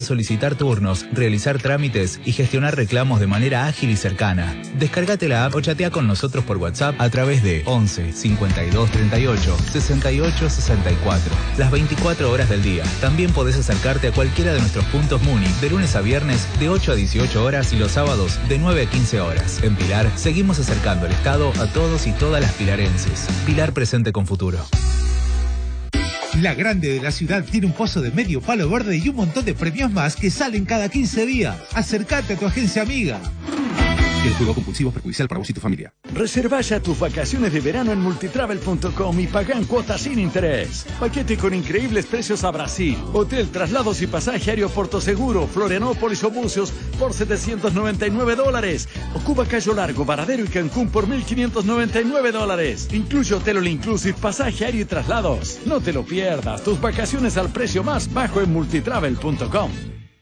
solicitar turnos, realizar trámites y gestionar reclamos de manera ágil y cercana. Descárgate la app o chatea con nosotros por WhatsApp a través de 11 52 38 68 64. Las 24 horas del día. También podés acercarte a cualquiera de nuestros puntos Muni de lunes a viernes de 8 a 18 horas y los sábados de 9 a 15 horas. En Pilar seguimos acercando el Estado a todos y todas las pilarenses. Pilar presente con futuro. La Grande de la ciudad tiene un pozo de medio palo verde y un montón de premios más que salen cada 15 días. Acércate a tu agencia amiga. El juego compulsivo es perjudicial para vos y tu familia. Reserva ya tus vacaciones de verano en multitravel.com y paga en cuotas sin interés. Paquete con increíbles precios a Brasil. Hotel, traslados y pasaje aéreo Porto Seguro, Florianópolis o Bucios por $799. O Cuba Cayo Largo, Varadero y Cancún por $1,599. Incluye hotel all inclusive, pasaje aéreo y traslados. No te lo pierdas. Tus vacaciones al precio más bajo en multitravel.com.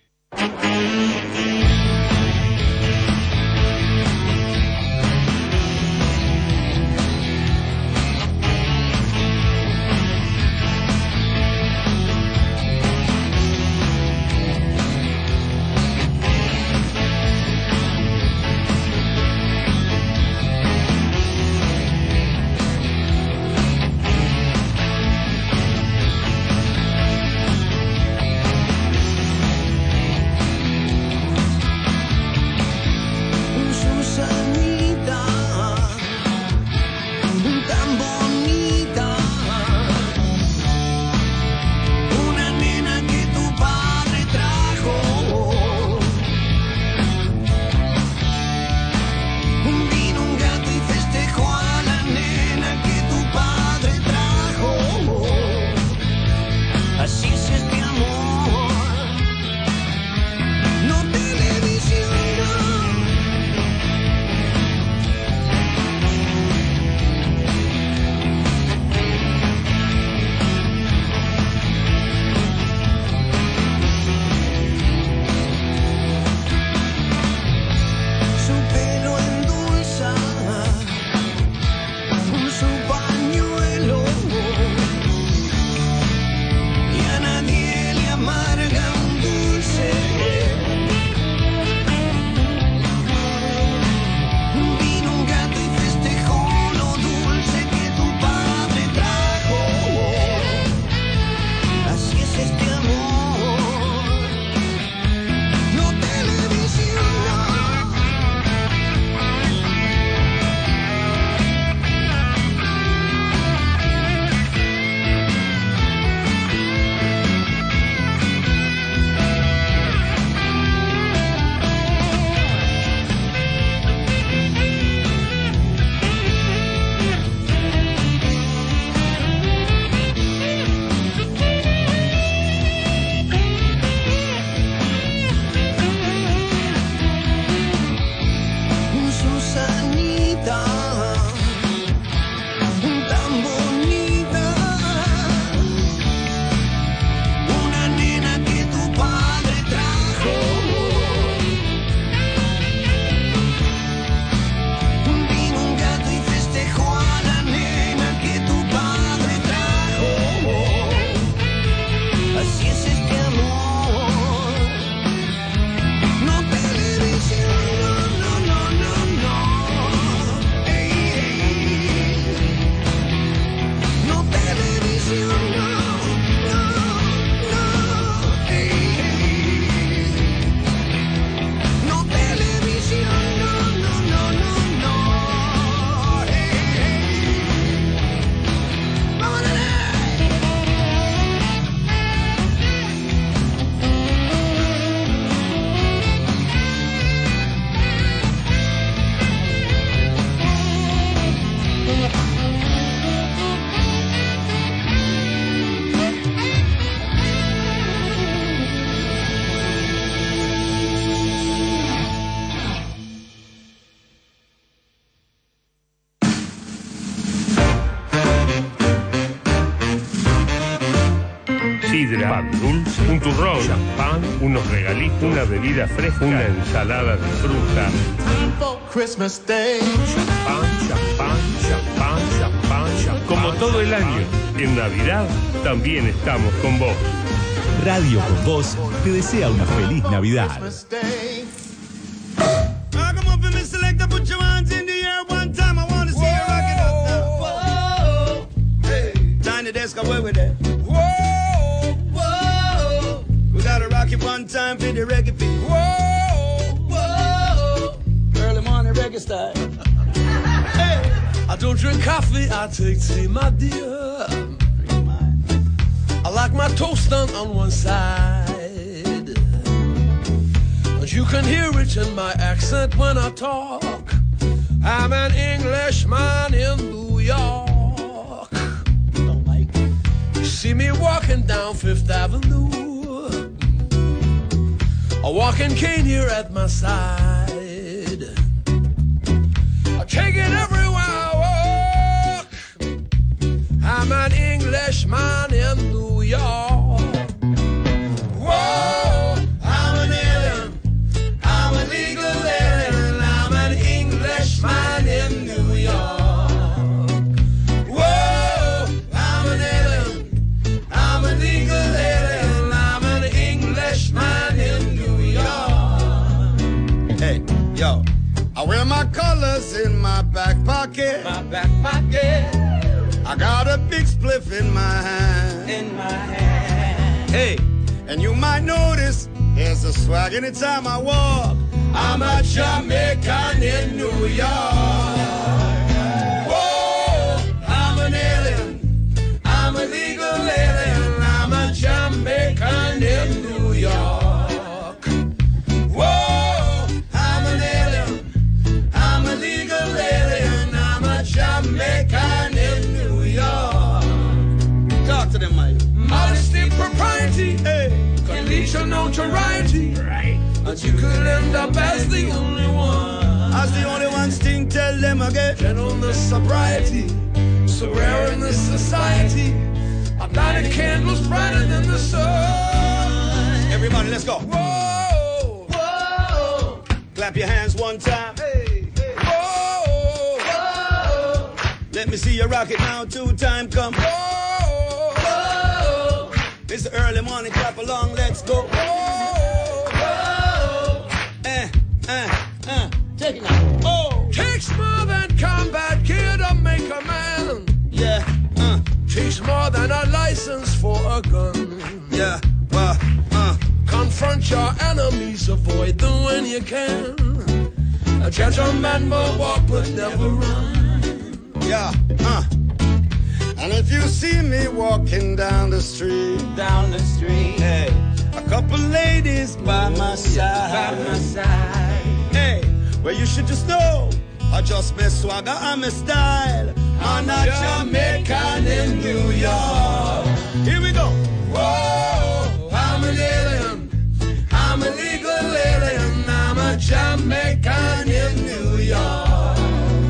sidra, pan dulce, un turrón, champán, unos regalitos, una bebida fresca, una ensalada de fruta. Champán, champán, champán, champán, champán. Como todo el año, en Navidad también estamos con vos. Radio con Voz te desea una feliz Navidad. We gotta rock it one time for the reggae beat. Whoa, whoa, early morning reggae style. Hey, I don't drink coffee, I take tea, my dear. I like my toast done on one side. But you can hear it in my accent when I talk. I'm an Englishman in New York. You see me walking down Fifth Avenue, a walking cane here at my side. I take it everywhere I walk. I'm an Englishman in New York. Whoa, I'm an alien. I'm a legal alien. I'm an Englishman in New York. Whoa, I'm an alien. I'm a legal alien. I'm an Englishman in New York. Hey, yo, I wear my colors in my back pocket. My back pocket. I got a big spliff in my hand. In my hand. Hey, and you might notice there's a swag anytime I walk. I'm a Jamaican in New York. Whoa, I'm an alien. I'm a legal alien. I'm a Jamaican in New York. Whoa, I'm an alien. I'm a legal alien. I'm a Jamaican in New York. Talk to them, Mike. Modesty, propriety, hey, can lead to notoriety. Right. And you could end up as the only one. As the only one, Sting, tell them again. Gentleness, sobriety, so rare in this society. A blinded candles brighter than the sun. Everybody, let's go. Whoa, whoa. Clap your hands one time. Hey, hey. Whoa, whoa. Let me see you rock it now, two time come. Whoa, whoa. It's the early morning, clap along, let's go. Whoa, whoa. Take it now. Oh. Takes more than combat gear to make a man. Yeah, takes more than a license for a gun. Yeah, confront your enemies, avoid them when you can. A gentleman will walk but never run. Yeah, and if you see me walking down the street, hey, a couple ladies by my side, hey, well you should just know, I just my swagger and my style. I'm a Jamaican in New York. Here we go. Whoa, I'm an alien. I'm a legal alien. I'm a Jamaican in New York.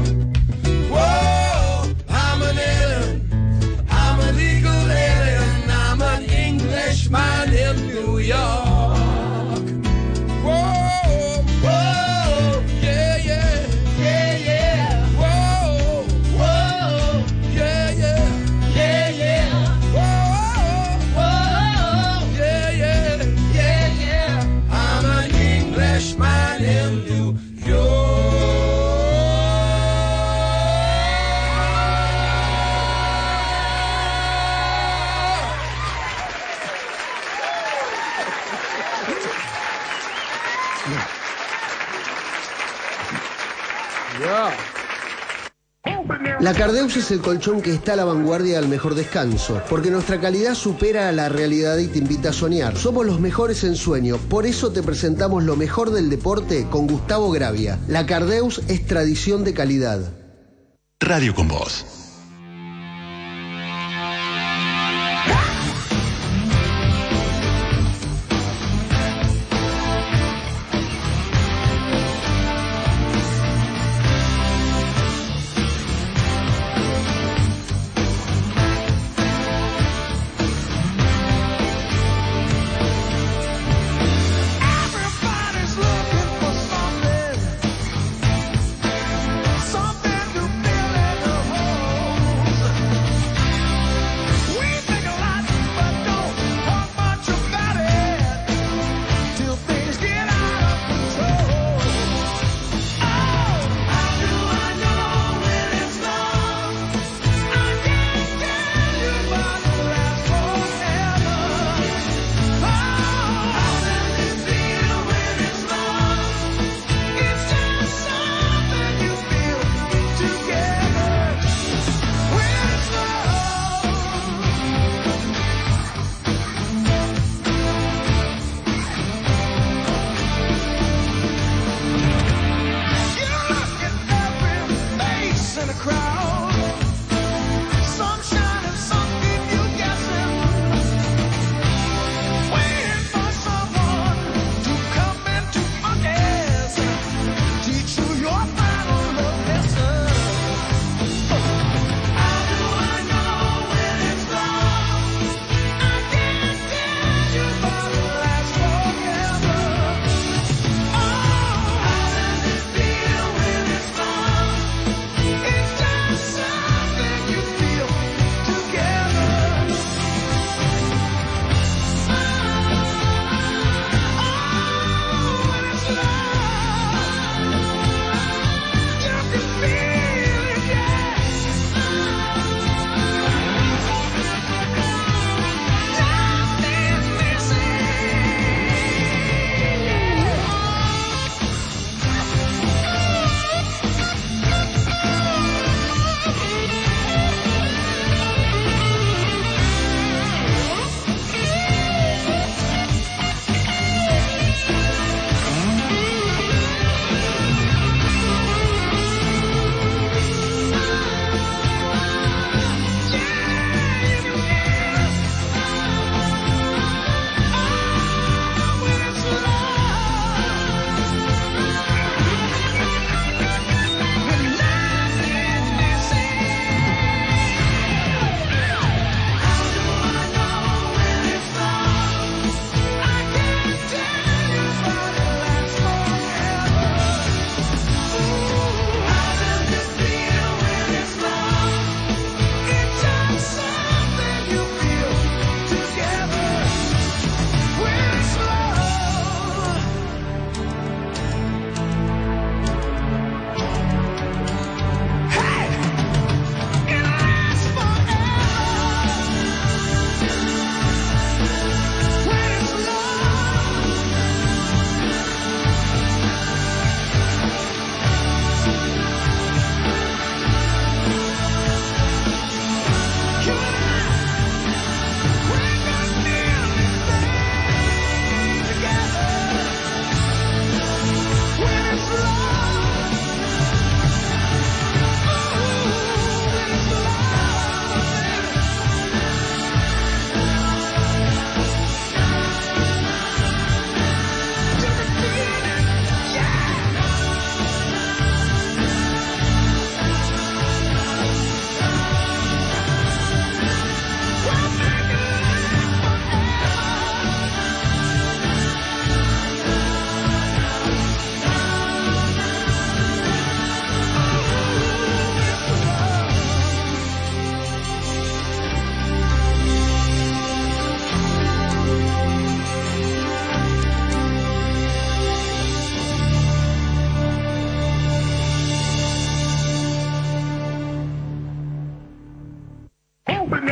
Whoa, I'm an alien. I'm a legal alien. I'm an Englishman in New York. Whoa, whoa, yeah, yeah, yeah, yeah. Whoa, whoa, yeah, yeah, yeah, yeah. Whoa, whoa, yeah, yeah, yeah, yeah. I'm an Englishman in New York. La Cardeus es el colchón que está a la vanguardia del mejor descanso, porque nuestra calidad supera a la realidad y te invita a soñar. Somos los mejores en sueño, por eso te presentamos lo mejor del deporte con Gustavo Gravia. La Cardeus es tradición de calidad. Radio con Voz. Something to feel in the hole.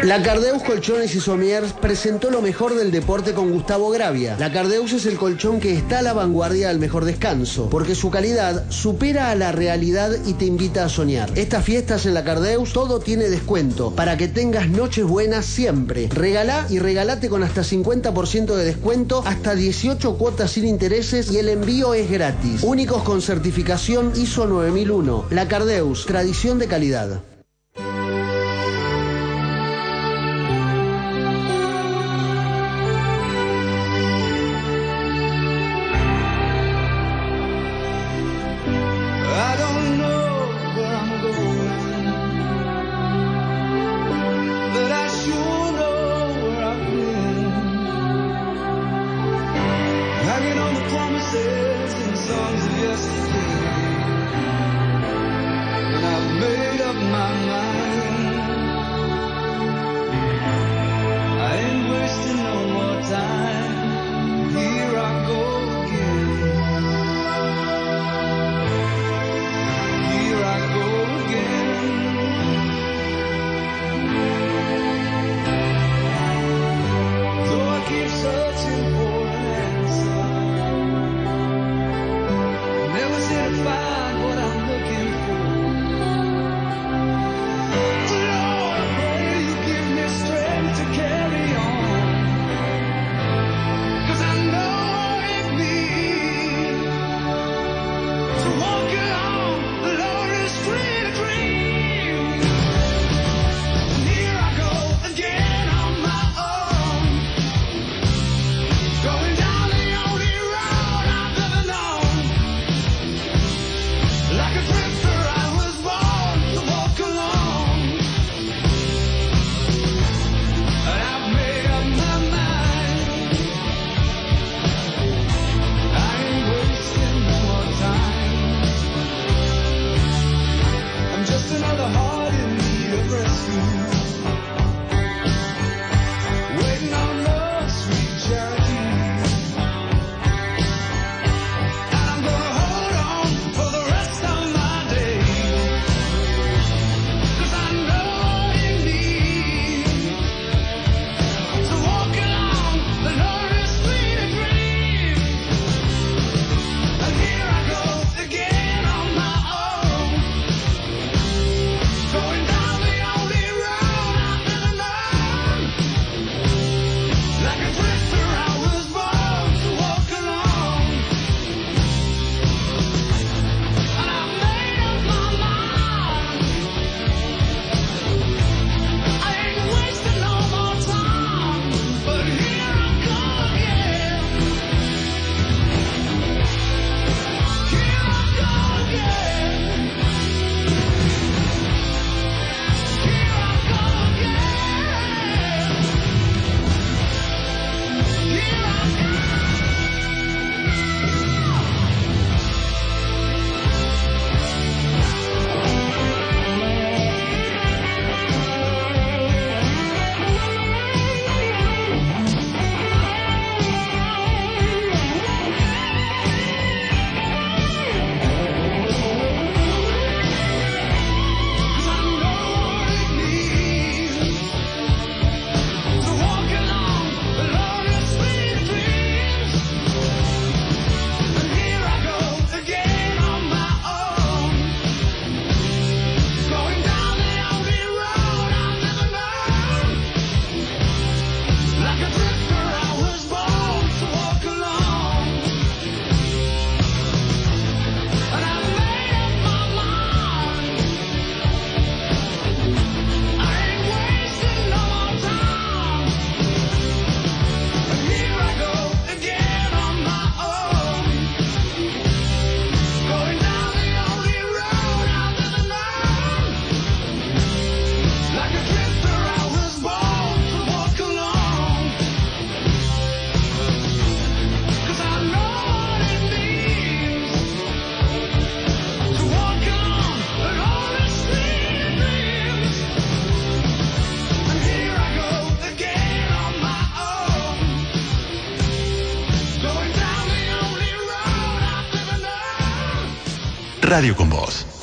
La Cardeus Colchones y Somiers presentó lo mejor del deporte con Gustavo Gravia. La Cardeus es el colchón que está a la vanguardia del mejor descanso, porque su calidad supera a la realidad y te invita a soñar. Estas fiestas en la Cardeus todo tiene descuento, para que tengas noches buenas siempre. Regalá y regalate con hasta 50% de descuento, hasta 18 cuotas sin intereses y el envío es gratis. Únicos con certificación ISO 9001. La Cardeus, tradición de calidad. Radio con Vos.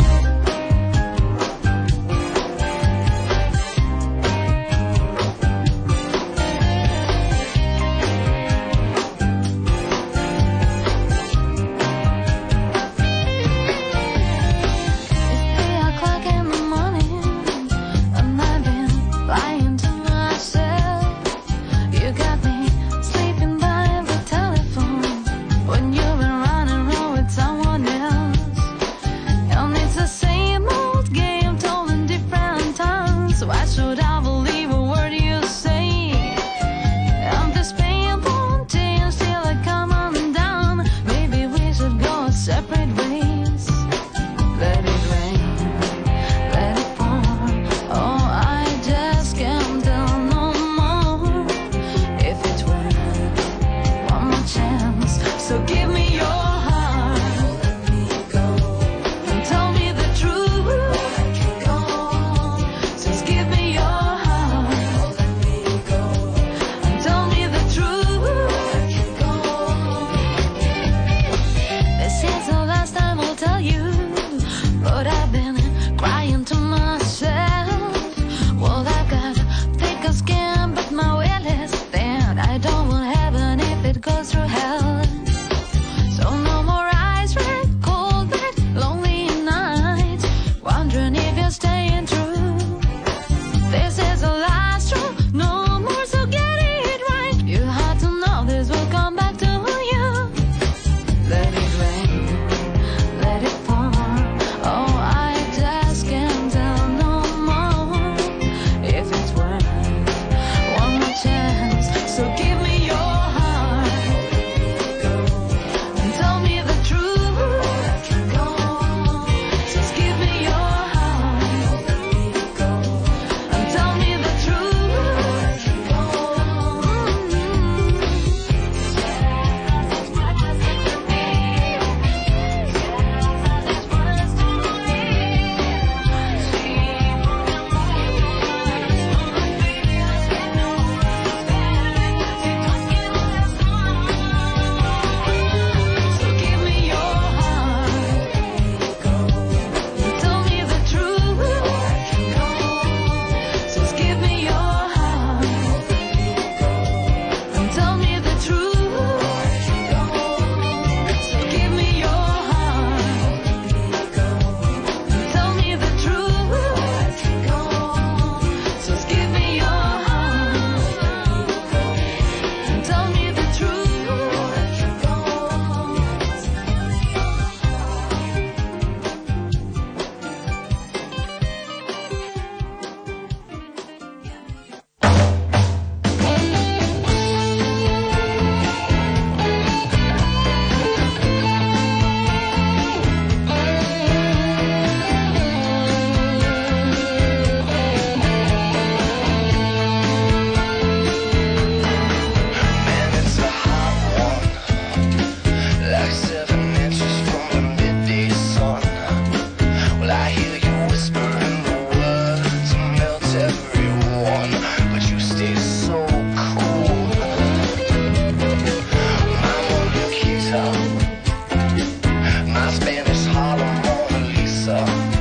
My Spanish Harlem Mona Lisa.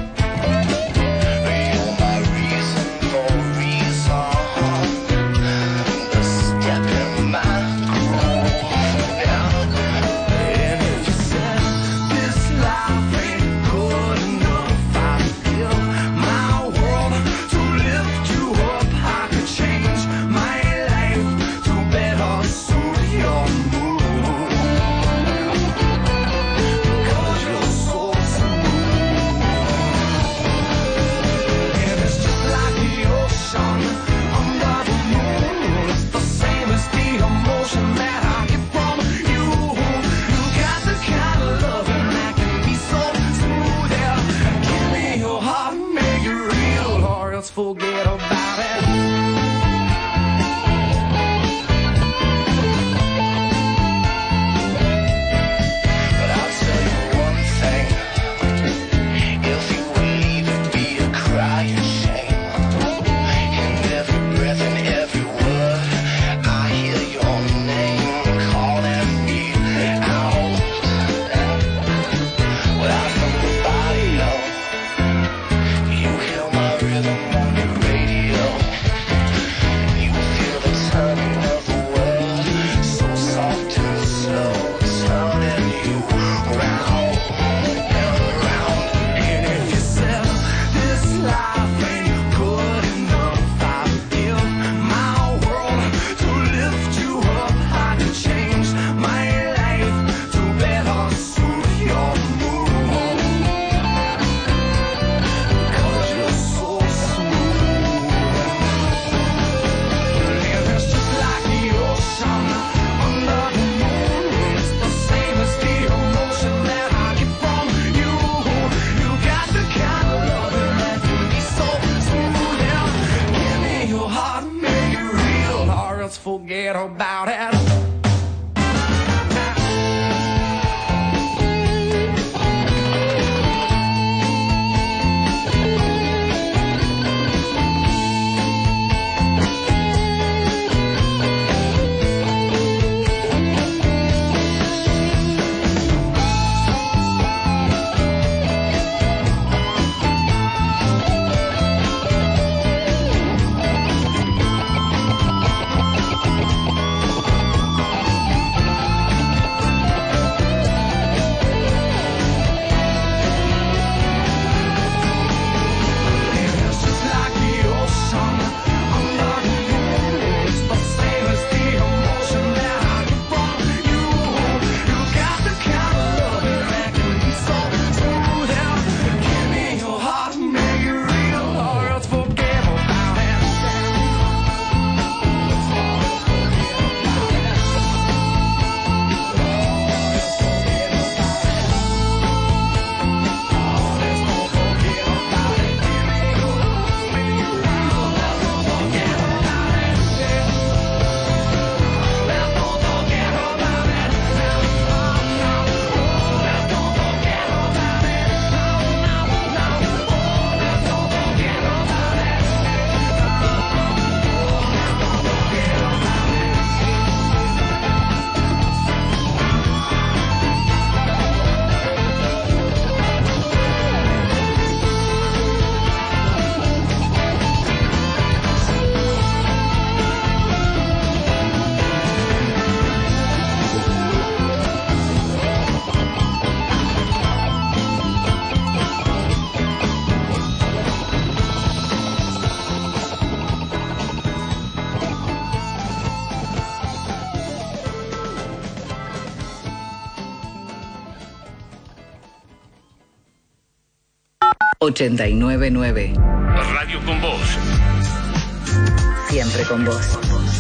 You're my reason for reason. The step in my groove. And if you said this life ain't good enough, I feel my world to lift you up. I could change my life to better suit your mood. 'Cause you're so smooth. And it's just like the ocean under the moon. It's the same as the emotion that I get from you. You got the kind of loving that can be so smooth. Yeah. Give me your heart, make it real, or else forget about it. But I'll tell you one thing. If you would leave it be a crying shame. In every breath and every word, I hear your name calling me out. Without somebody else, you hear my rhythm on the radio. You feel the turning of the world, so soft and slow, turning you round and round. And if you said this life ain't good enough, I give my world to lift you up. I could change my life to better suit your mood. 'Cause you're so smooth. And it's just like the ocean under the moon. It's the same as the emotion that I get from you. You got the kind of loving that can be so smooth. Yeah. Give me your heart, make it real, or else forget about it. It's just like the ocean under the moon. It's the same as the emotion that I get from you. You got the kind of loving that can be so smooth. Yeah. Give me your heart, make it real, or else forget about it. $89.9. Radio con Vos. Siempre con vos.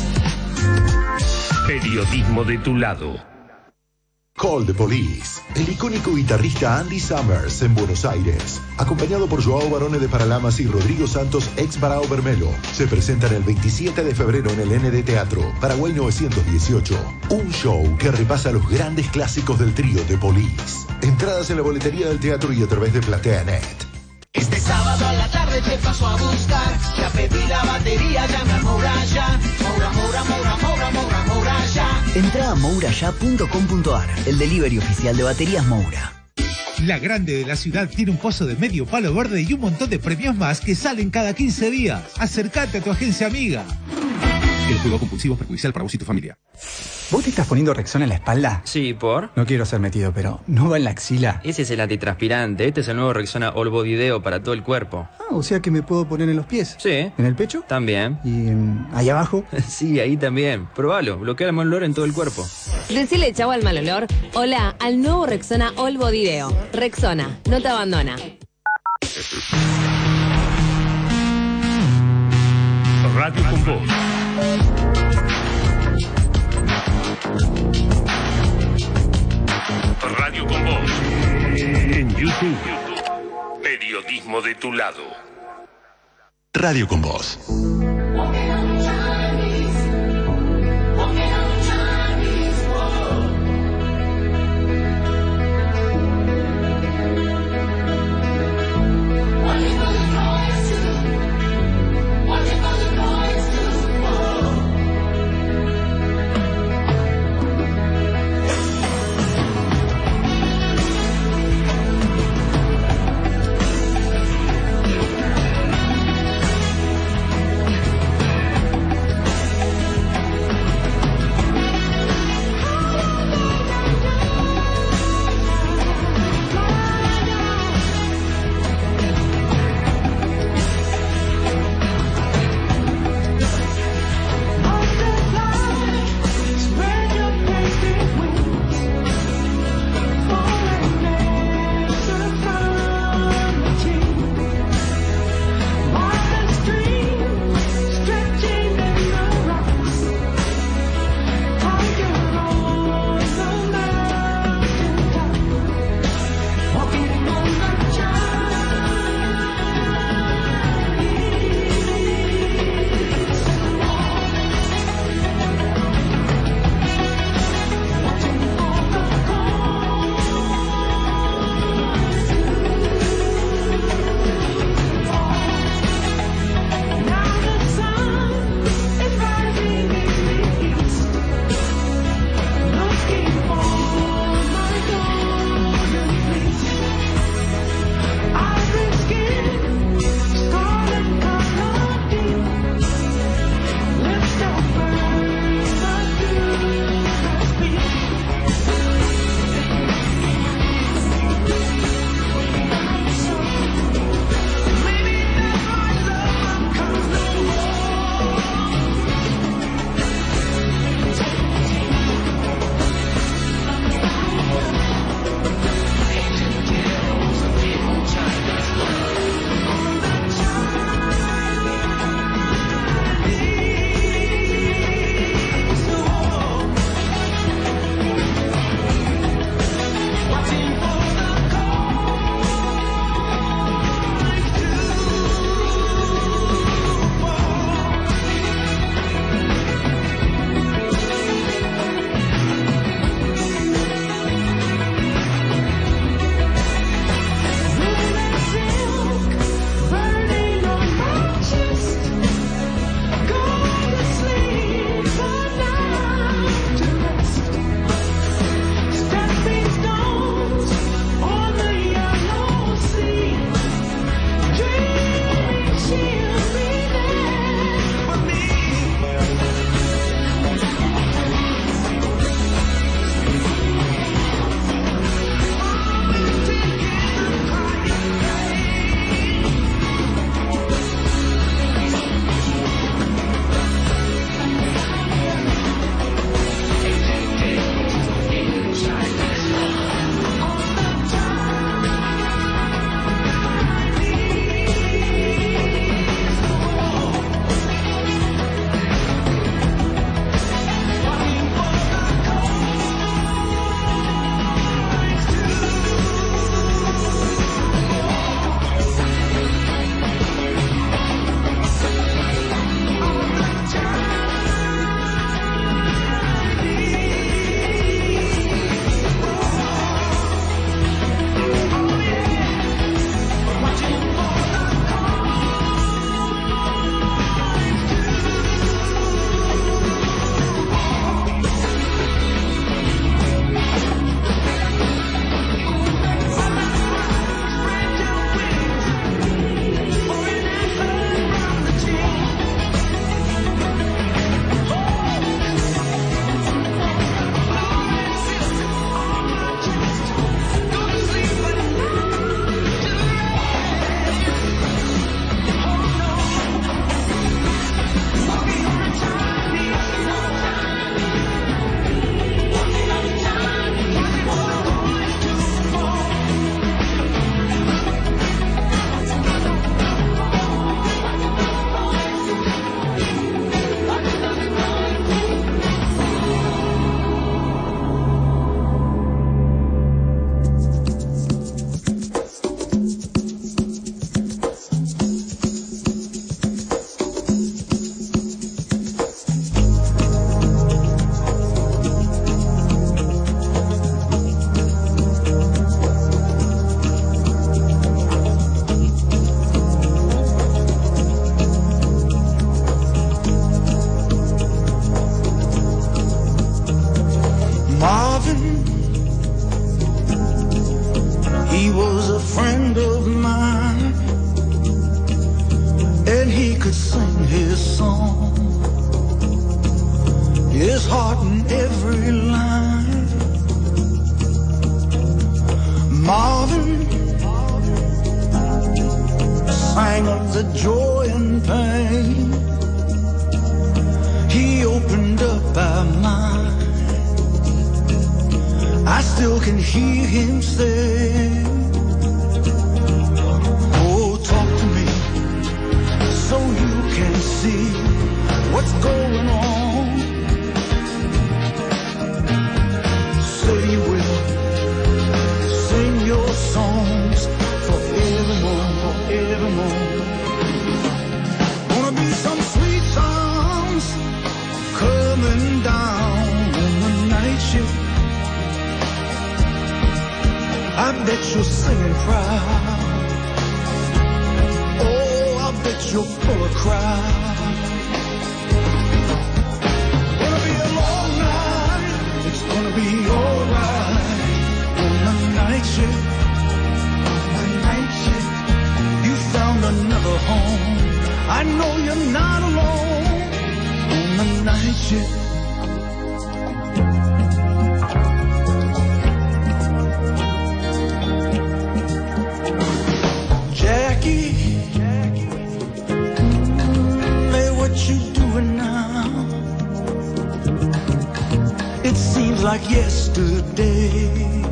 Periodismo de tu lado. Call the Police. El icónico guitarrista Andy Summers en Buenos Aires, acompañado por Joao Barone de Paralamas y Rodrigo Santos ex Barao Bermelo, se presentan el 27 de febrero en el ND Teatro, Paraguay 918. Un show que repasa los grandes clásicos del trío The Police. Entradas en la boletería del teatro y a través de PlateaNet. Este sábado a la tarde te paso a buscar. Ya pedí la batería, llame a Moura ya. Moura, Moura, Moura, Moura, Moura, Moura ya. Entrá a mouraya.com.ar, el delivery oficial de baterías Moura. La Grande de la ciudad tiene un pozo de medio palo verde y un montón de premios más que salen cada 15 días. Acércate a tu agencia amiga. El juego compulsivo es perjudicial para vos y tu familia. ¿Vos te estás poniendo Rexona en la espalda? Sí, ¿por? No quiero ser metido, pero ¿no va en la axila? Ese es el antitranspirante. Este es el nuevo Rexona All Body Deo para todo el cuerpo. Ah, o sea que me puedo poner en los pies. Sí. ¿En el pecho? También. ¿Y ahí abajo? Sí, ahí también. Probalo. Bloquea el mal olor en todo el cuerpo. Decile chau al mal olor. Hola al nuevo Rexona All Body Deo. Rexona, no te abandona. Radio con Voz. Radio con Voz. En YouTube. Periodismo de tu lado. Radio con Voz. He was a friend of mine, and he could sing his song, his heart in every line. Marvin sang of the joy and pain. He opened up our mind. I still can hear him say, oh, talk to me so you can see what's going on. Say you will sing your songs forevermore, forevermore. Gonna be some sweet songs coming down on the night shift. I bet you're singing proud. Oh, I bet you're full of crowd. Gonna be a long night. It's gonna be alright on the night shift. The night shift. You found another home. I know you're not alone on the night shift. Like yesterday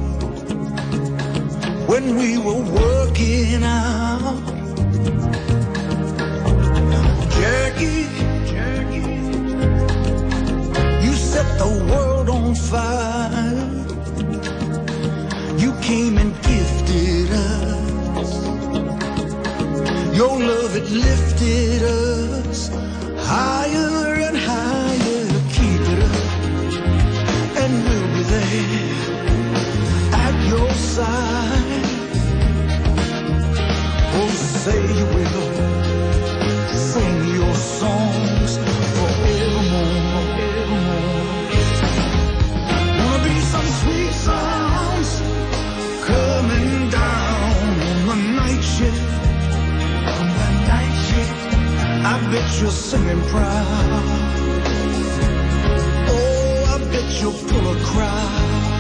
when we were working out. Jackie, you set the world on fire. You came and gifted us. Your love, it lifted us higher and higher. Keep it up and we'll be there at your side. Oh, say you will sing your songs forevermore, forevermore. Gonna be some sweet songs coming down on the night shift. On the night shift, I bet you're singing proud. You'll pull a crowd.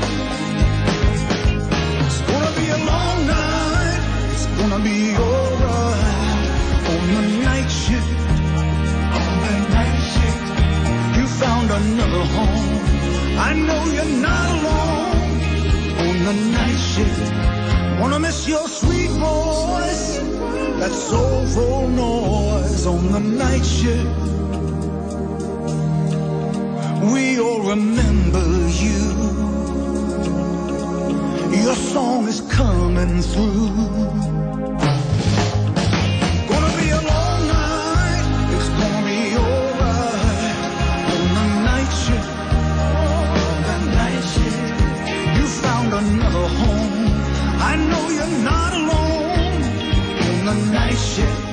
It's gonna be a long night. It's gonna be alright on the night shift. On the night shift, you found another home. I know you're not alone on the night shift. Wanna miss your sweet voice, that soulful noise on the night shift. We all remember you. Your song is coming through. Gonna be a long night. It's gonna be alright on the night shift. On the night shift, you found another home. I know you're not alone on the night shift.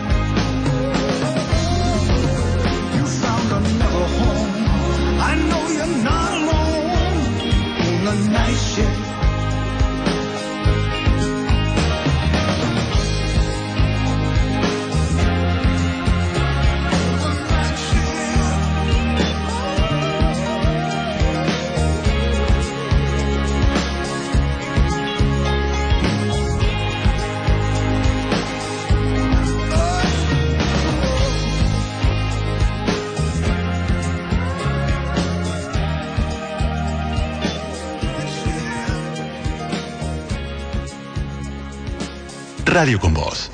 You found another home. I know you're not alone on the night shift. Radio con Vos.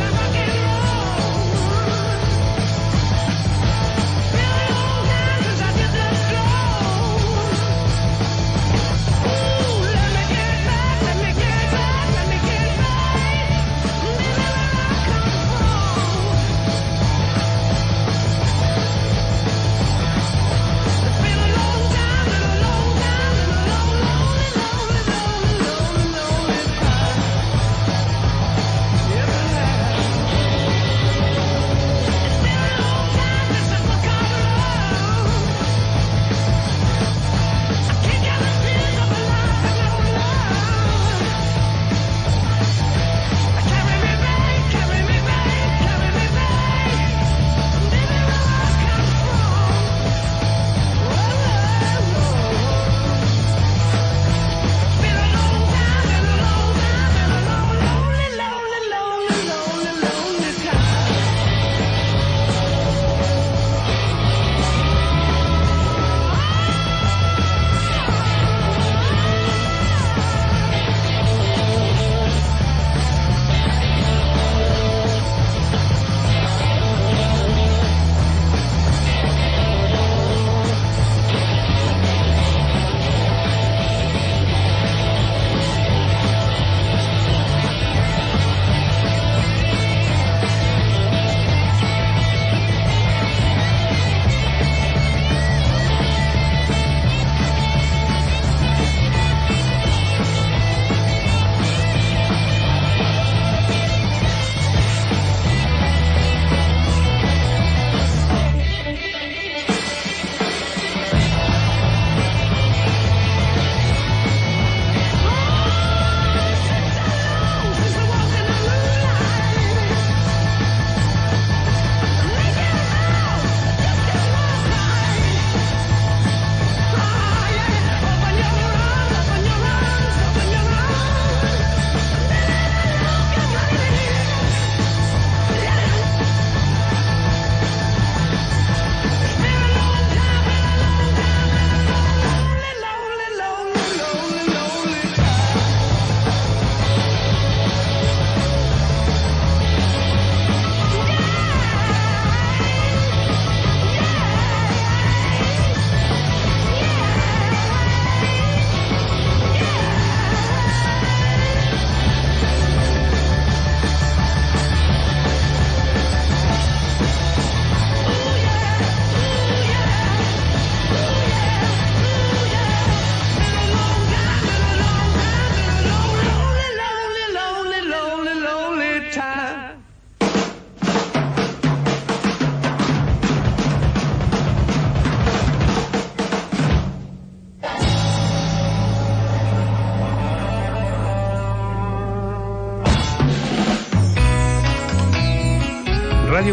Since I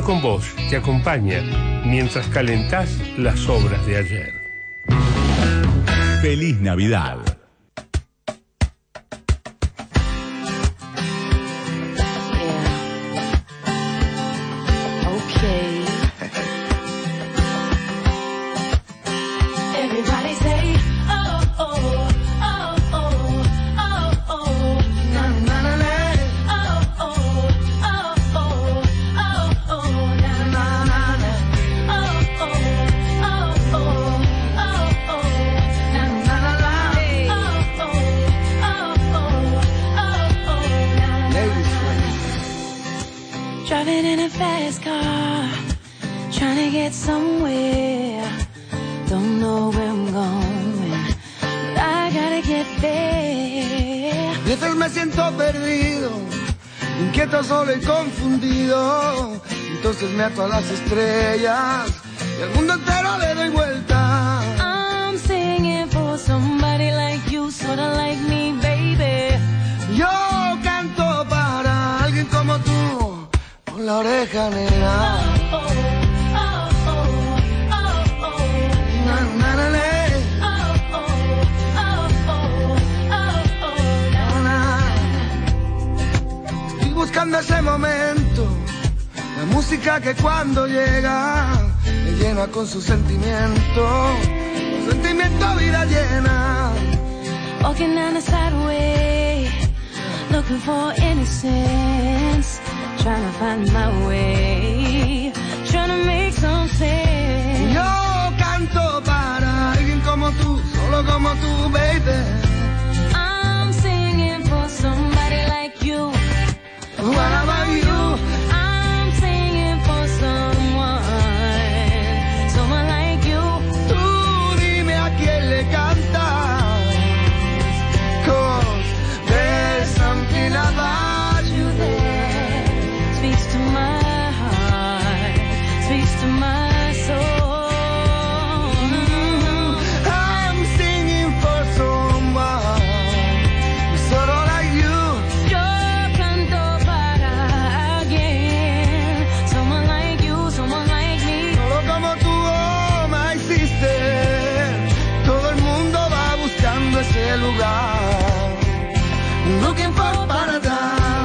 Radio con Vos te acompaña mientras calentás las obras de ayer. Feliz Navidad. Driving in a fast car, trying to get somewhere. Don't know where I'm going, but I gotta get there. A veces me siento perdido, inquieto, solo y confundido. Entonces me ato a las estrellas y al mundo entero le doy vuelta. I'm singing for somebody like you, sorta like me, baby. Yo canto para alguien como tú, con la oreja negra. Estoy buscando ese momento, la música que cuando llega me llena con su sentimiento vida llena. Walking down the sideway, looking for innocence, trying to find my way, trying to make some sense. Yo canto para alguien como tú, solo como tú, baby. I'm singing for somebody like you. What about you? I'm singing for someone like you. Tú dime a quién le cantas, 'cause there's something about you there. Speaks to my heart, speaks to my soul. I'm singing for someone solo like you. Yo canto para alguien, someone like you, someone like me. Solo como tú, oh my sister. Todo el mundo va buscando ese lugar, looking for paradise.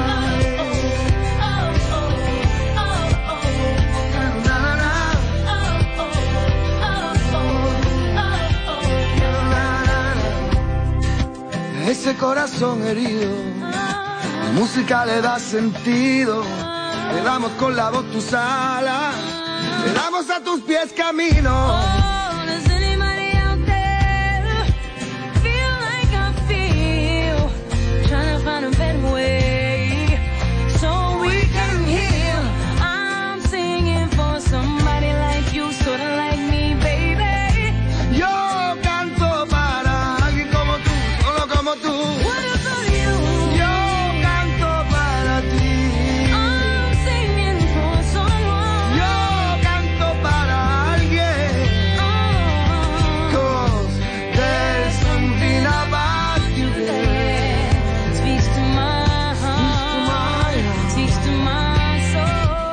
Ese corazón herido, la música le da sentido. Le damos con la voz tus alas, le damos a tus pies camino. Oh, does anybody out there feel like I feel? Trying to find a better way so we can heal. I'm singing for somebody like you, sorta like me, baby. Yo canto para alguien como tú, solo como tú. What about you? Yo canto para ti. I'm singing for someone. Yo canto para alguien. 'Cause there's something about you there. Speaks to my heart, speaks to my soul.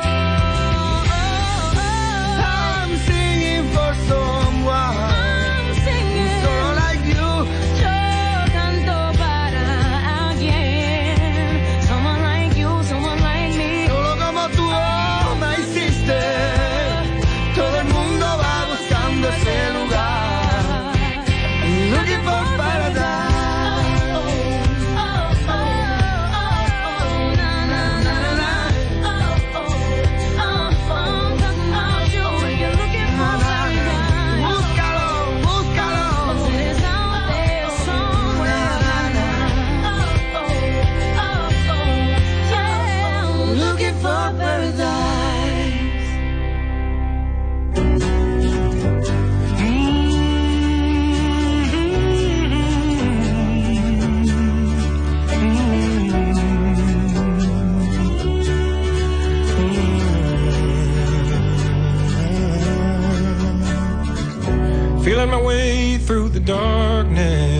I'm singing for someone I'm singing. solo like you. Yo canto para alguien, someone like you, someone like me. Solo como tú, oh my sister. Todo el mundo va buscando ese lugar, looking for paradise. Búscalo, búscalo. Looking for paradise. Feeling my way through the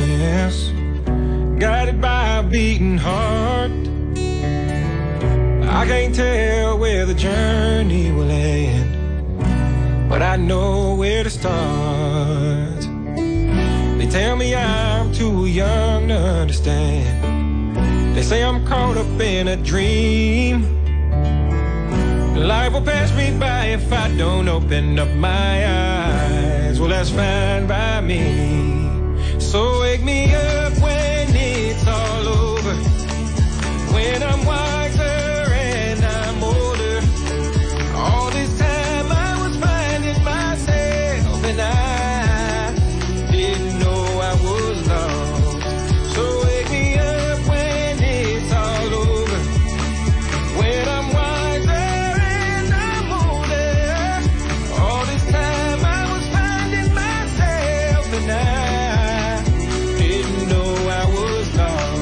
darkness, guided by a beating heart. I can't tell where the journey will end, but I know where to start. They tell me I'm too young to understand. They say I'm caught up in a dream. Life will pass me by if I don't open up my eyes. Well, that's fine by me. So wake me up when it's all over, when I'm wiser and I'm older. All this time I was finding myself and I didn't know I was lost. So wake me up when it's all over, when I'm wiser and I'm older. All this time I was finding myself and I didn't know I was lost.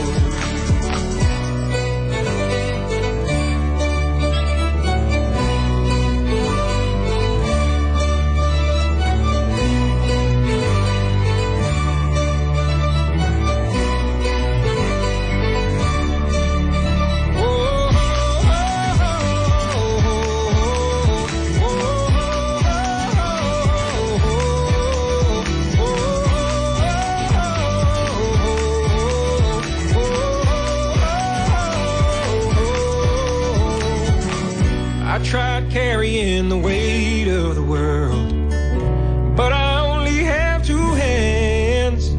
I tried carrying the weight of the world, but I only have two hands.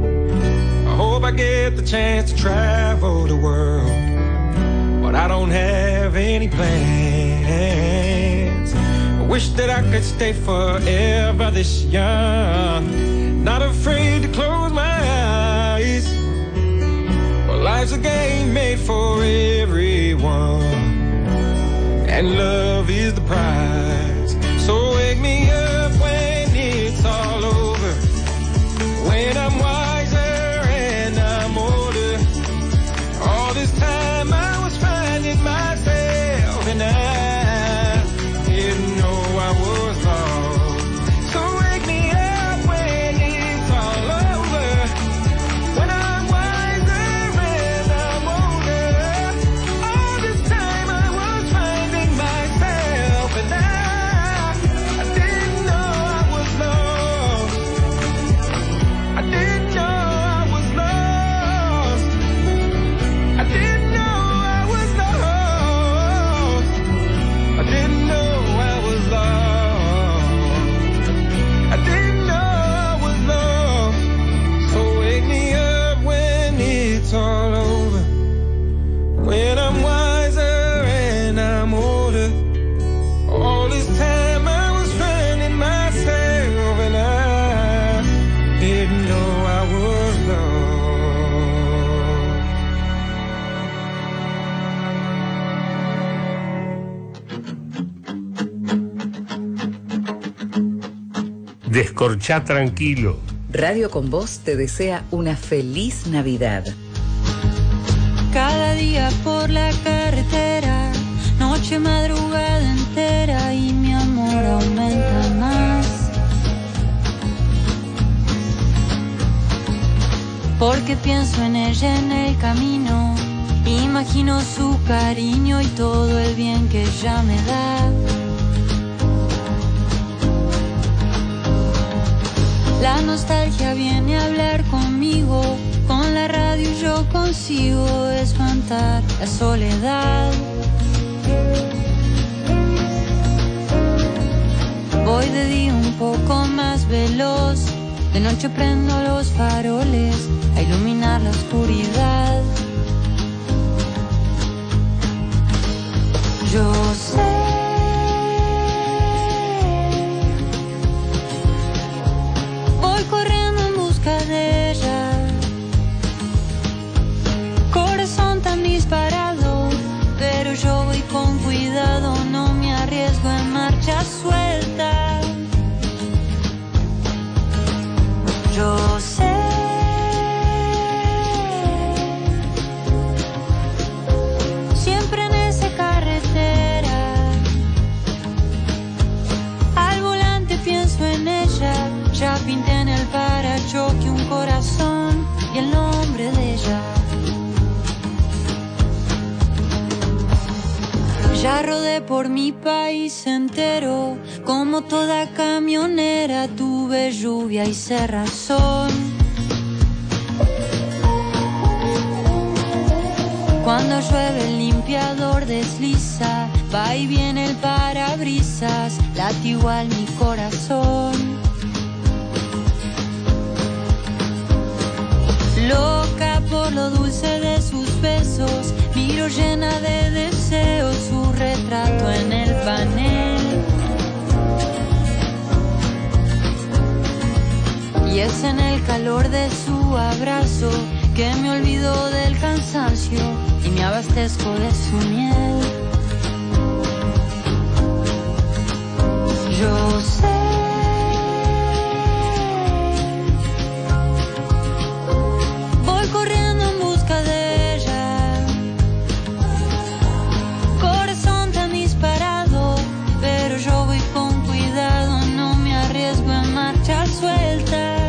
I hope I get the chance to travel the world, but I don't have any plans. I wish that I could stay forever this young, not afraid to close my eyes. Well, life's a game made for everyone, and love is the prize. So wake me up when it's all over, when I'm wiser and I'm older. All this time I was finding myself and I didn't know I was lost. So wake me up when it's all over, when I'm wiser and I'm older. All this time I was finding myself and I didn't know I was lost. I didn't know I was lost. I didn't know I was lost. I didn't know I was lost. I didn't know I was lost. So wake me up when it's all over, when I'm wiser and I'm older. All this time I was finding myself and I didn't know I was lost. Descorchá tranquilo. Radio con Voz te desea una feliz Navidad. Cada día por la carretera, noche, madrugada entera y mi amor aumenta más. Porque pienso en ella en el camino, imagino su cariño y todo el bien que ella me da. La nostalgia viene a hablar conmigo, con la radio yo consigo espantar la soledad. Voy de día un poco más veloz, de noche prendo los faroles a iluminar la oscuridad. Yo sé voy corriendo en busca de ella, corazón tan disparado, pero yo voy con cuidado, no me arriesgo en marcha suelta. Yo sé siempre en esa carretera, al volante pienso en ella. Ya pinté en el parachoque un corazón y el nombre de ella. Ya rodé por mi país entero, como toda camionera tuve lluvia y cerrazón. Cuando llueve el limpiador desliza, va y viene el parabrisas, late igual mi corazón. Loca por lo dulce de sus besos, miro llena de deseos su retrato en el panel. Y es en el calor de su abrazo que me olvido del cansancio y me abastezco de su miel. Yo sé corriendo en busca de ella, corazón tan disparado, pero yo voy con cuidado, no me arriesgo a marchar suelta.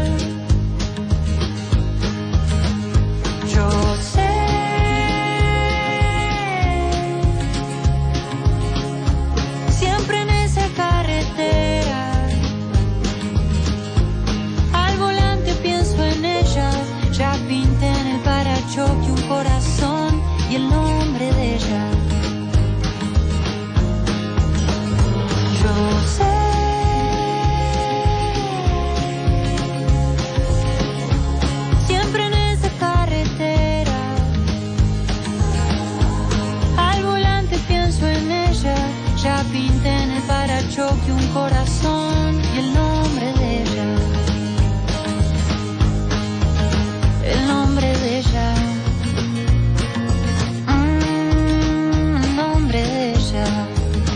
Yo sé siempre en esa carretera, al volante pienso en ella. Ya pinté en el parachoque un corazón y el nombre de ella. Yo sé siempre en esa carretera, al volante pienso en ella. Ya pinté en el parachoque un corazón y el nombre de ella. El nombre de ella, el nombre de ella.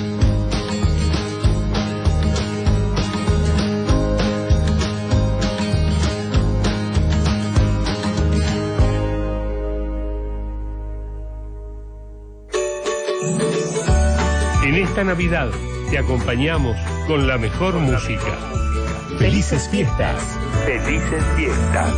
En esta Navidad te acompañamos con la mejor música. Felices fiestas. Felices fiestas.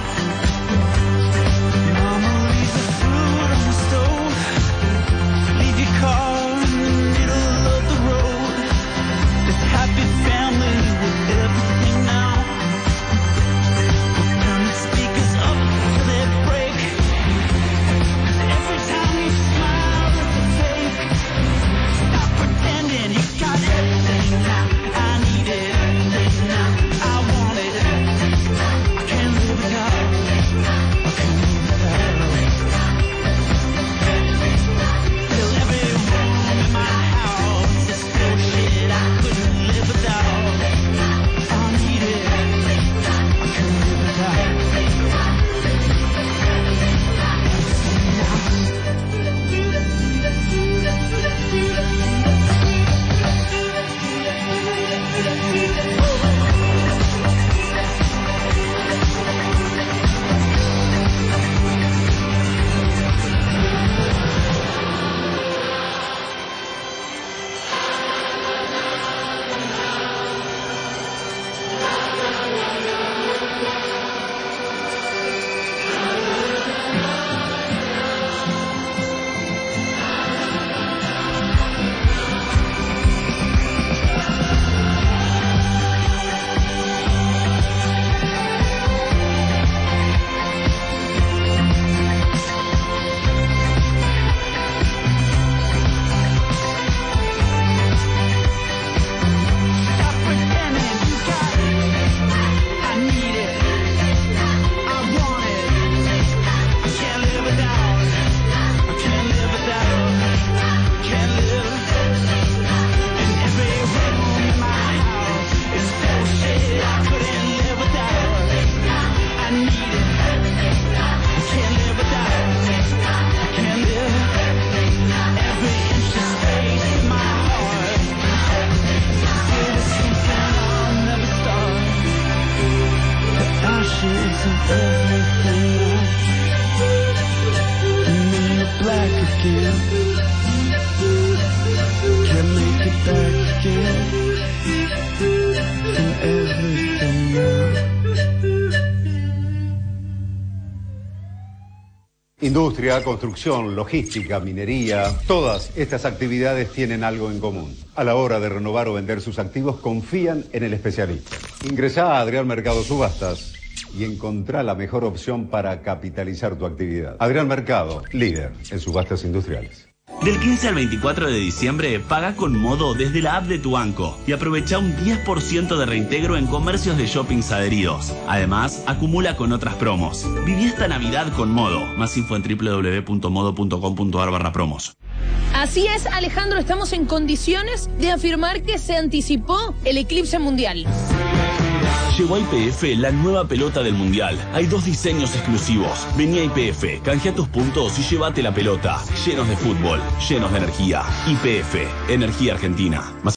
Leave Can't make it back again from everything now. Industria, construcción, logística, minería, todas estas actividades tienen algo en común. A la hora de renovar o vender sus activos, confían en el especialista. Ingresá a Adrián Mercado Subastas y encontrá la mejor opción para capitalizar tu actividad. Adrián Mercado, líder en subastas industriales. Del 15 al 24 de diciembre, paga con Modo desde la app de tu banco y aprovecha un 10% de reintegro en comercios de shoppings adheridos. Además, acumula con otras promos. Viví esta Navidad con Modo. Más info en www.modo.com.ar/promos. Así es, Alejandro, estamos en condiciones de afirmar que se anticipó el eclipse mundial. Llegó a YPF la nueva pelota del Mundial. Hay 2 diseños exclusivos. Vení a YPF, canjea tus puntos y llévate la pelota. Llenos de fútbol, llenos de energía. YPF, Energía Argentina.